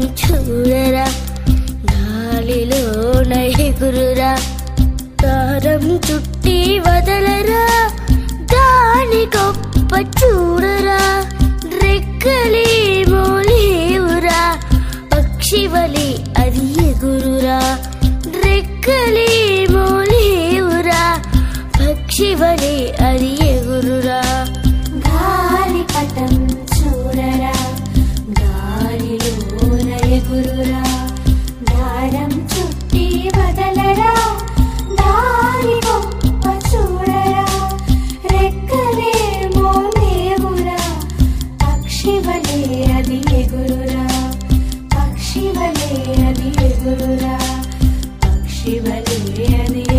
చూడరా, గాలిలోన ఎగురురా, దారం చుట్టి వదలరా, దాని గొప్ప చూడరా, రెక్కలేమో లేవురా, పక్షివలి అది ఎగురురా, రెక్కలేమో లేవురా, పక్షివలి అది ఎగురురా. గాలిపటం చూడరా, గాలిలోన ఎగురురా, దారం చుట్టి వదలరా, దారి గొప్ప చూడరా, రెక్కలేమో లేవురా, పక్షివలే అది ఎగురురా, పక్షివలే అది ఎగురురా, పక్షివలే అది